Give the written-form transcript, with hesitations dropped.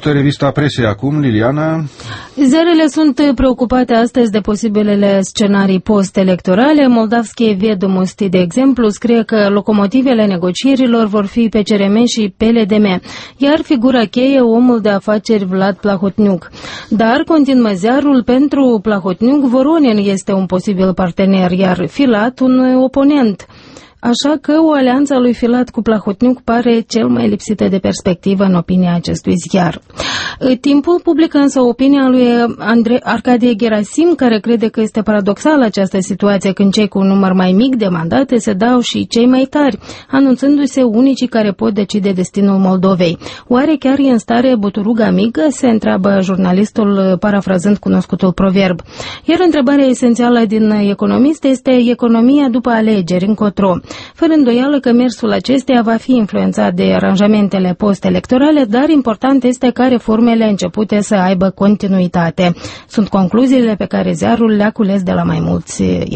ascultă revista presei acum, Liliana. Ziarele sunt preocupate astăzi de posibilele scenarii post-electorale. Moldavskие Vedomosti, de exemplu, scrie că locomotivele negocierilor vor fi PCRM și PLDM, iar figura cheie omul de afaceri Vlad Plahotniuc. Dar, continuă ziarul, pentru Plahotniuc, Voronin este un posibil partener, iar Filat un oponent. Așa că o alianță a lui Filat cu Plahotniuc pare cel mai lipsită de perspectivă în opinia acestui ziar. Timpul publică însă opinia lui Arcadie Gerasim, care crede că este paradoxală această situație când cei cu un număr mai mic de mandate se dau și cei mai tari, anunțându-se unicii care pot decide destinul Moldovei. Oare chiar e în stare buturuga mică? Se întreabă jurnalistul, parafrazând cunoscutul proverb. Iar întrebarea esențială din Economist este economia după alegeri, încotro. Fără îndoială că mersul acesteia va fi influențat de aranjamentele post-electorale, dar important este ca reformele începute să aibă continuitate. Sunt concluziile pe care ziarul le-a cules de la mai mulți